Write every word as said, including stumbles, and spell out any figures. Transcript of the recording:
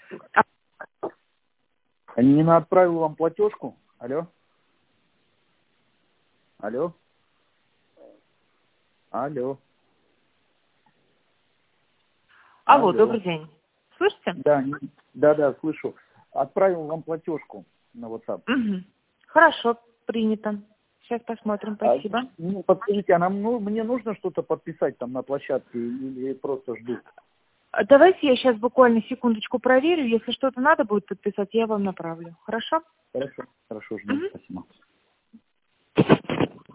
Нина отправила вам платежку. Алло. Алло. Алло. Алло, Алло. добрый день. Слышите? Да, не- да, да, слышу. Отправил вам платежку на WhatsApp. Угу. Хорошо, принято. Сейчас посмотрим, А, спасибо. ну, подскажите, а нам, ну, мне нужно что-то подписать там на площадке или просто жду? А давайте я сейчас буквально секундочку проверю. Если что-то надо будет подписать, я вам направлю. Хорошо? Хорошо, хорошо, жду. Мгм. Спасибо.